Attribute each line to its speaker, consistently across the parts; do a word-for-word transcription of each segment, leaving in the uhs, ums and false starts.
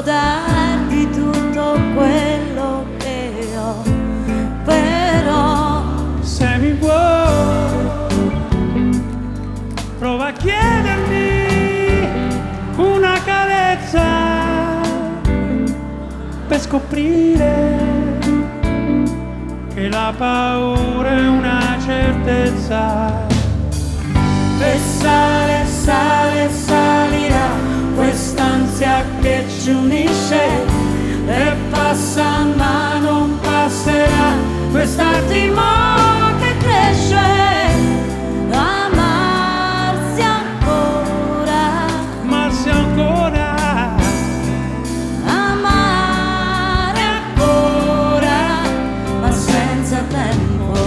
Speaker 1: darti tutto quello che ho, però
Speaker 2: se mi vuoi prova a chiedermi una carezza per scoprire che la paura è una certezza.
Speaker 1: e sale, sale, salirà quest'ansia che ci unisce e passa ma non passerà quest'attimo che cresce. Amarsi ancora,
Speaker 2: Amarsi ancora,
Speaker 1: amare ancora, ma senza tempo.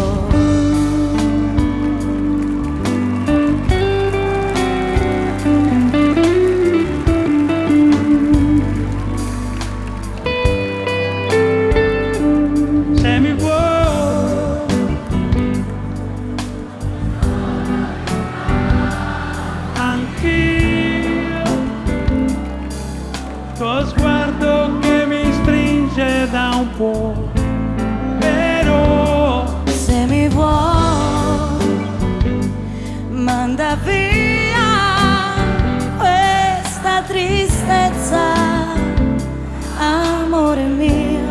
Speaker 2: se mi vuoi anch'io, tuo sguardo che mi stringe da un po', però
Speaker 1: Se mi vuoi, manda via questa tristezza, amore mio,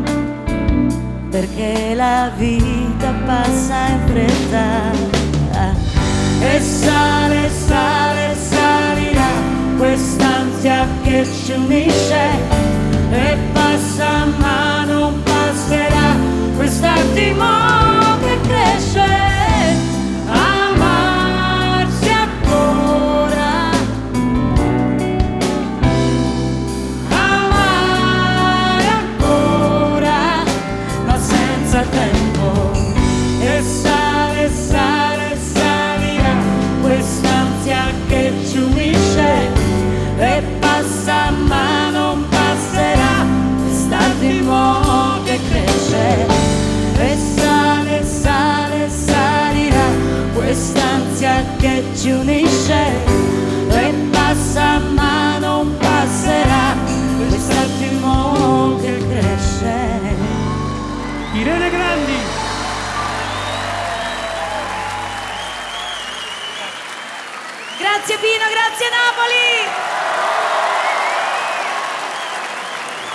Speaker 1: perché la vita passa in fretta. E sale, sale, salirà quest'ansia che ci unisce e passa ma non passerà quest'attimo che cresce. Amarsi ancora, amare ancora, ma senza tempo. E sale, sale, salirà quest'ansia che ci unisce e passa ma non passerà quest'attimo che cresce. E sale, sale, salirà quest'ansia che ci unisce e passa ma non passerà quest'attimo che cresce.
Speaker 2: Irene Grandi.
Speaker 1: Grazie Pino, grazie Napoli!